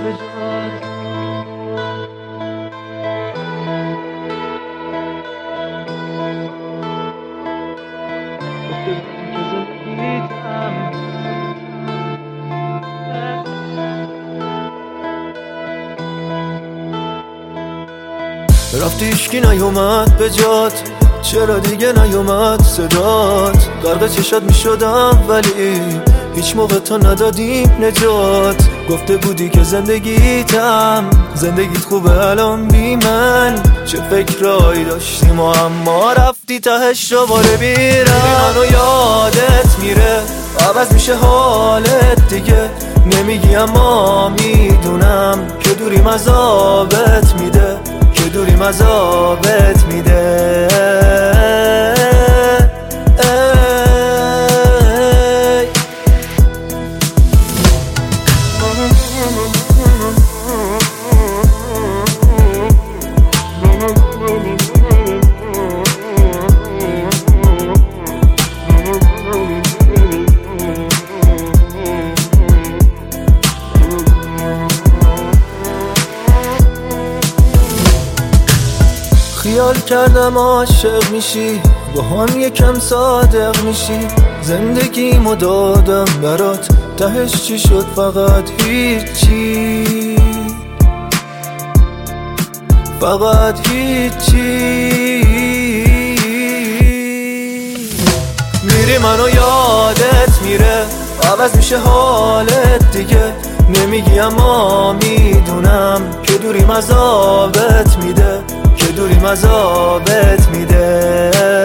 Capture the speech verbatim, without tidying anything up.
به جات. گفته بودی که زندگیتم رفتی هیچکی نیومد به جات، چرا دیگه نیومد صدات؟ غرق چشات میشدم ولی هیچ موقع تا ندادیم نجات. گفته بودی که زندگیتم زندگیت خوبه الان بی من، چه فکرایی داشتیم و اما رفتی تهش دوباره بیرم. منو یادت میره عوض میشه حالت دیگه، نمیگی اما میدونم که دوریم عذابت میده، که دوریم عذابت میده. خیال کردم عاشق میشی، با هم یکم صادق میشی، زندگیمو دادم برات تهش چی شد؟ فقط هیچی، فقط هیچی. میری منو یادت میره عوض میشه حالت دیگه، نمیگی اما میدونم که دوریم عذابت میده، که دوریم عذابت میده.